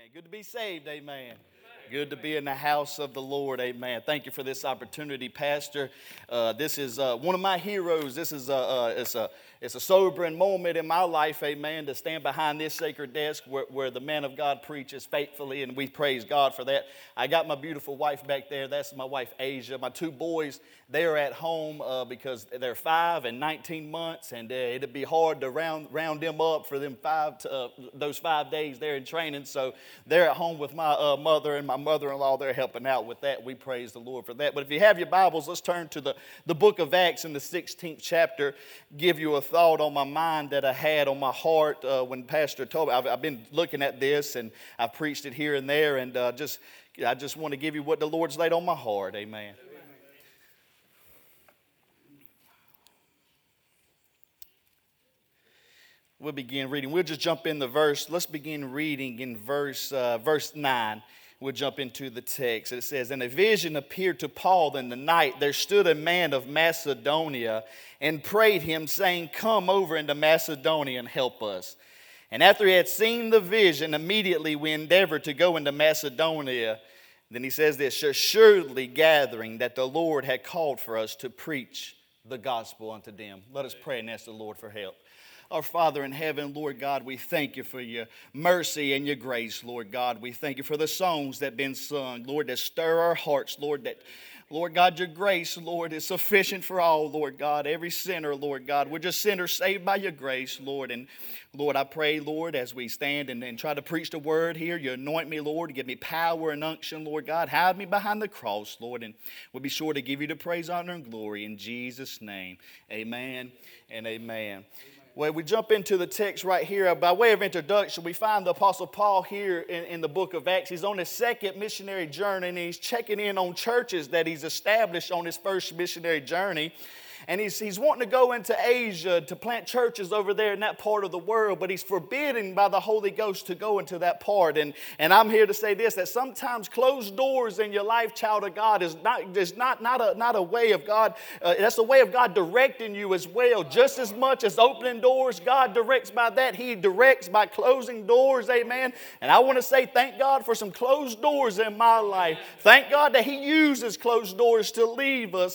Good to be saved, amen. Good to be in the house of the Lord, amen. Thank you for this opportunity, Pastor. This is one of my heroes. This is it's a sobering moment in my life, amen, to stand behind this sacred desk where the man of God preaches faithfully, and we praise God for that. I got my beautiful wife back there. That's my wife, Asia. My two boys, they are at home because they're 5 and 19 months, and it'd be hard to round them up for them those 5 days there in training. So they're at home with my mother and my mother-in-law. They're helping out with that. We praise the Lord for that. But if you have your Bibles, let's turn to the book of Acts in the 16th chapter. Give you a thought on my mind that I had on my heart when Pastor told me. I've been looking at this, and I've preached it here and there, and I just want to give you what the Lord's laid on my heart. Amen. We'll begin reading. We'll just jump in the verse. Let's begin reading in verse 9. We'll jump into the text. It says, "And a vision appeared to Paul in the night. There stood a man of Macedonia and prayed him, saying, 'Come over into Macedonia and help us.' And after he had seen the vision, immediately we endeavored to go into Macedonia." Then he says this, "Assuredly gathering that the Lord had called for us to preach the gospel unto them." Let us pray and ask the Lord for help. Our Father in heaven, Lord God, we thank you for your mercy and your grace, Lord God. We thank you for the songs that have been sung, Lord, that stir our hearts, Lord, that, Lord God, your grace, Lord, is sufficient for all, Lord God. Every sinner, Lord God, we're just sinners saved by your grace, Lord. And Lord, I pray, Lord, as we stand and try to preach the word here, you anoint me, Lord, give me power and unction, Lord God. Hide me behind the cross, Lord, and we'll be sure to give you the praise, honor, and glory in Jesus' name. Amen and amen. Well, we jump into the text right here. By way of introduction, we find the Apostle Paul here in the book of Acts. He's on his second missionary journey, and he's checking in on churches that he's established on his first missionary journey. And he's wanting to go into Asia to plant churches over there in that part of the world, but he's forbidden by the Holy Ghost to go into that part. And I'm here to say this, that sometimes closed doors in your life, child of God, is not a way of God. That's a way of God directing you as well. Just as much as opening doors, God directs by that. He directs by closing doors, amen. And I want to say thank God for some closed doors in my life. Thank God that He uses closed doors to lead us,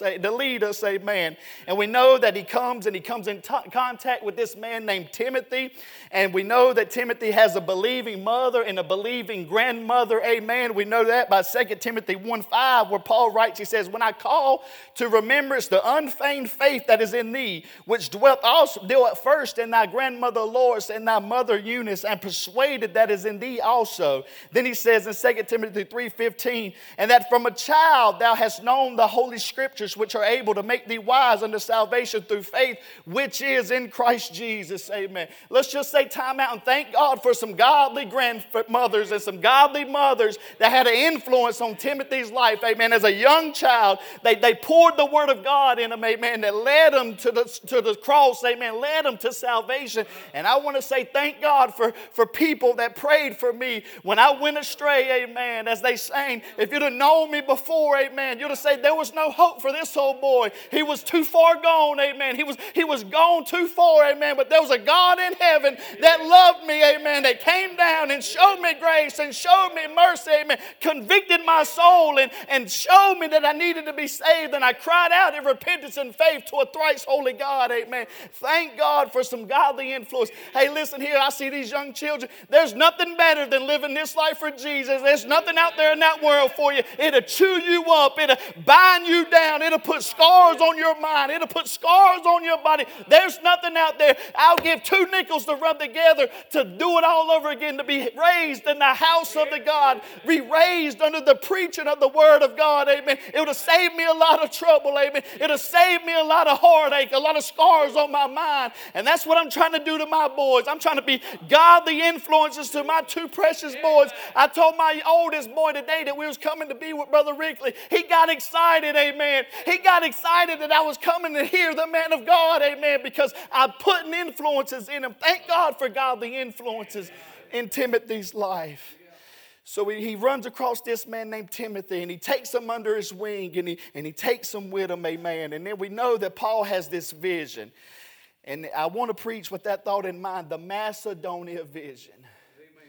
amen. And we know that he comes in contact with this man named Timothy. And we know that Timothy has a believing mother and a believing grandmother. Amen. We know that by 2 Timothy 1:5, where Paul writes, he says, "When I call to remembrance the unfeigned faith that is in thee, which dwelt first in thy grandmother Lois and thy mother Eunice, and persuaded that is in thee also." Then he says in 2 Timothy 3:15, "And that from a child thou hast known the holy scriptures, which are able to make thee wise unto salvation through faith, which is in Christ Jesus." Amen. Let's just say time out and thank God for some godly grandmothers and some godly mothers that had an influence on Timothy's life. Amen. As a young child, they poured the word of God in him. Amen. That led him to the cross. Amen. Led him to salvation. And I want to say thank God for people that prayed for me when I went astray. Amen. As they sang, if you'd have known me before, amen, you'd have said there was no hope for this old boy. He was too far gone, amen. He was gone too far, amen. But there was a God in heaven that loved me, amen, that came down and showed me grace and showed me mercy, amen, convicted my soul and showed me that I needed to be saved. And I cried out in repentance and faith to a thrice holy God, amen. Thank God for some godly influence. Hey, listen here, I see these young children. There's nothing better than living this life for Jesus. There's nothing out there in that world for you. It'll chew you up. It'll bind you down. It'll put scars on your mind. It'll put scars on your body. There's nothing out there. I'll give 2 nickels to rub together to do it all over again, to be raised in the house of the God, be raised under the preaching of the word of God, amen. It would have saved me a lot of trouble, amen. It would have saved me a lot of heartache, a lot of scars on my mind. And that's what I'm trying to do to my boys. I'm trying to be godly influences to my 2 precious boys. I told my oldest boy today that we was coming to be with Brother Rickley. He got excited, amen. He got excited that I was coming to hear the man of God, amen, because I'm putting influences in him. Thank God for godly influences in Timothy's life. So he runs across this man named Timothy, and he takes him under his wing, and he takes him with him, amen. And then we know that Paul has this vision. And I want to preach with that thought in mind, the Macedonia vision.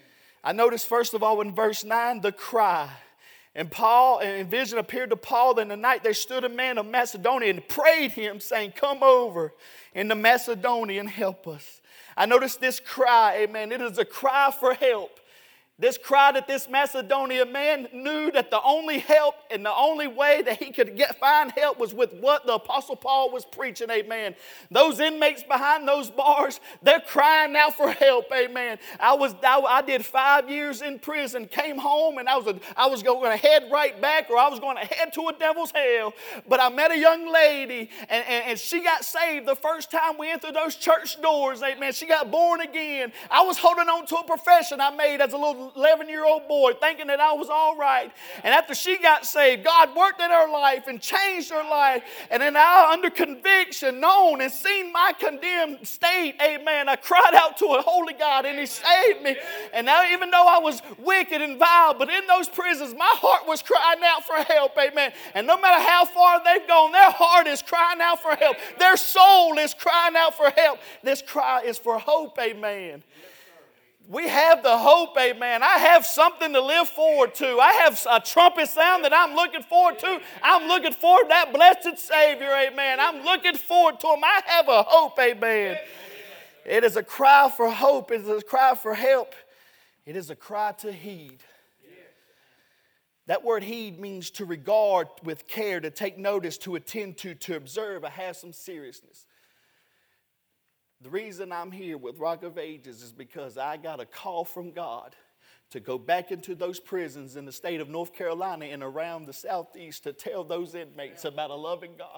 I noticed first of all in verse 9, the cry. And Paul, and vision appeared to Paul in the night. There stood a man of Macedonia and prayed him, saying, come over into Macedonia and help us. I noticed this cry, amen. It is a cry for help. This cry that this Macedonian man knew that the only help and the only way that he could find help was with what the Apostle Paul was preaching, amen. Those inmates behind those bars, they're crying out for help, amen. I did 5 years in prison, came home, and I was going to head right back, or I was going to head to a devil's hell. But I met a young lady, and she got saved the first time we entered those church doors, amen. She got born again. I was holding on to a profession I made as a little 11-year-old boy, thinking that I was all right. And after she got saved, God worked in her life and changed her life. And then I, under conviction, known and seen my condemned state, amen, I cried out to a holy God, and he saved me. And now, even though I was wicked and vile, but in those prisons, my heart was crying out for help, amen. And no matter how far they've gone, their heart is crying out for help. Their soul is crying out for help. This cry is for hope, amen. We have the hope, amen. I have something to live forward to. I have a trumpet sound that I'm looking forward to. I'm looking forward to that blessed Savior, amen. I'm looking forward to him. I have a hope, amen. It is a cry for hope. It is a cry for help. It is a cry to heed. That word heed means to regard with care, to take notice, to attend to observe, or have some seriousness. The reason I'm here with Rock of Ages is because I got a call from God to go back into those prisons in the state of North Carolina and around the southeast to tell those inmates about a loving God.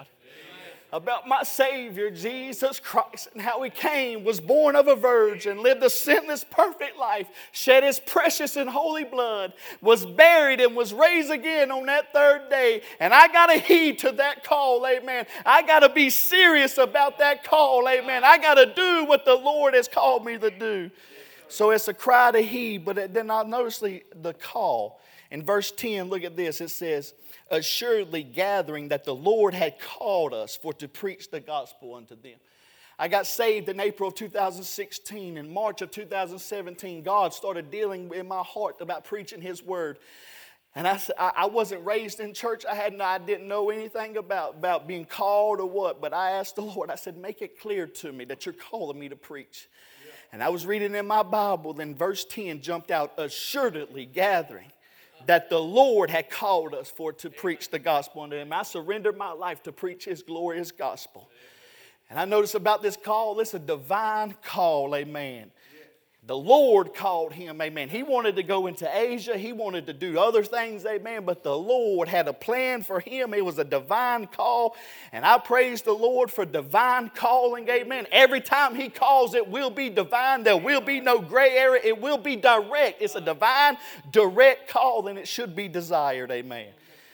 About my Savior, Jesus Christ, and how he came, was born of a virgin, lived a sinless, perfect life, shed his precious and holy blood, was buried and was raised again on that third day. And I got to heed to that call, amen. I got to be serious about that call, amen. I got to do what the Lord has called me to do. So it's a cry to heed, but then I'll notice the call. In verse 10, look at this. It says, assuredly gathering that the Lord had called us for to preach the gospel unto them. I got saved in April of 2016. In March of 2017, God started dealing in my heart about preaching his word. And I wasn't raised in church. I didn't know anything about being called or what. But I asked the Lord, I said, make it clear to me that you're calling me to preach. Yeah. And I was reading in my Bible, then verse 10 jumped out, assuredly gathering that the Lord had called us for to preach the gospel unto him. I surrendered my life to preach his glorious gospel. And I noticed about this call, it's a divine call, amen. The Lord called him, amen. He wanted to go into Asia. He wanted to do other things, amen. But the Lord had a plan for him. It was a divine call. And I praise the Lord for divine calling, amen. Every time he calls, it will be divine. There will be no gray area. It will be direct. It's a divine, direct call, and it should be desired, amen.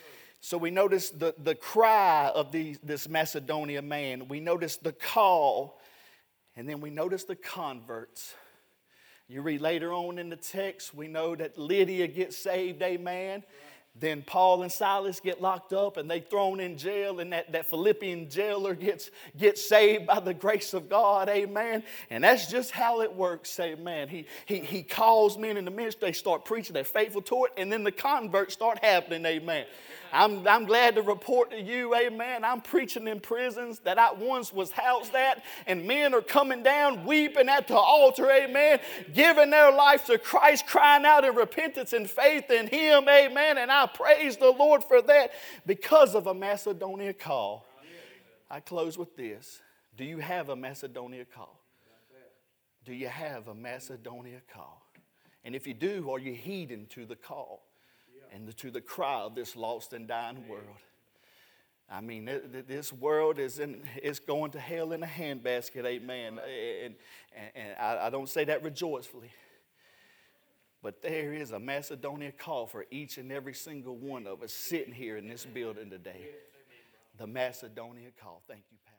So we notice the cry of this Macedonian man. We notice the call, and then we notice the converts. You read later on in the text, we know that Lydia gets saved, amen. Right. Then Paul and Silas get locked up and they thrown in jail, and that Philippian jailer gets saved by the grace of God, amen. And that's just how it works, amen. He calls men in the ministry, they start preaching, they're faithful to it, and then the converts start happening, amen. I'm glad to report to you, amen, I'm preaching in prisons that I once was housed at, and men are coming down weeping at the altar, amen, giving their life to Christ, crying out in repentance and faith in him, amen, and I praise the Lord for that because of a Macedonia call. I close with this. Do you have a Macedonia call? Do you have a Macedonia call? And if you do, are you heeding to the call? And to the cry of this lost and dying world. I mean, this world is going to hell in a handbasket, amen. And I don't say that rejoicefully. But there is a Macedonia call for each and every single one of us sitting here in this building today. The Macedonia call. Thank you, Pastor.